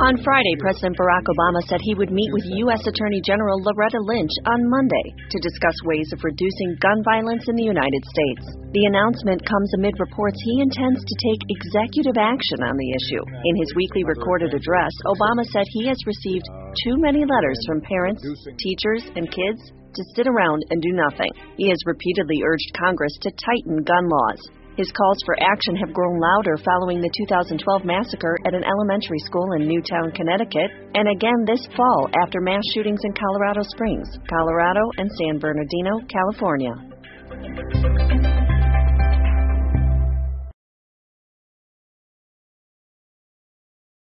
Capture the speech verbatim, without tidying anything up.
On Friday, President Barack Obama said he would meet with U S Attorney General Loretta Lynch on Monday to discuss ways of reducing gun violence in the United States. The announcement comes amid reports he intends to take executive action on the issue. In his weekly recorded address, Obama said he has received too many letters from parents, teachers, and kids to sit around and do nothing. He has repeatedly urged Congress to tighten gun laws. His calls for action have grown louder following the two thousand twelve massacre at an elementary school in Newtown, Connecticut, and again this fall after mass shootings in Colorado Springs, Colorado, and San Bernardino, California.